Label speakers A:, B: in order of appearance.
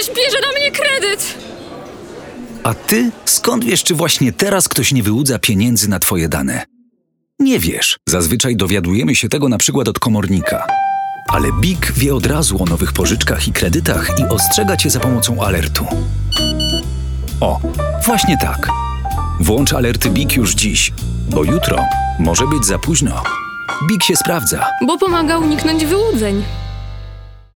A: Ktoś bierze na mnie kredyt!
B: A ty skąd wiesz, czy właśnie teraz ktoś nie wyłudza pieniędzy na twoje dane? Nie wiesz. Zazwyczaj dowiadujemy się tego na przykład od komornika. Ale BIG wie od razu o nowych pożyczkach i kredytach i ostrzega cię za pomocą alertu. O, właśnie tak. Włącz alerty BIG już dziś, bo jutro może być za późno. BIG się sprawdza.
A: Bo pomaga uniknąć wyłudzeń.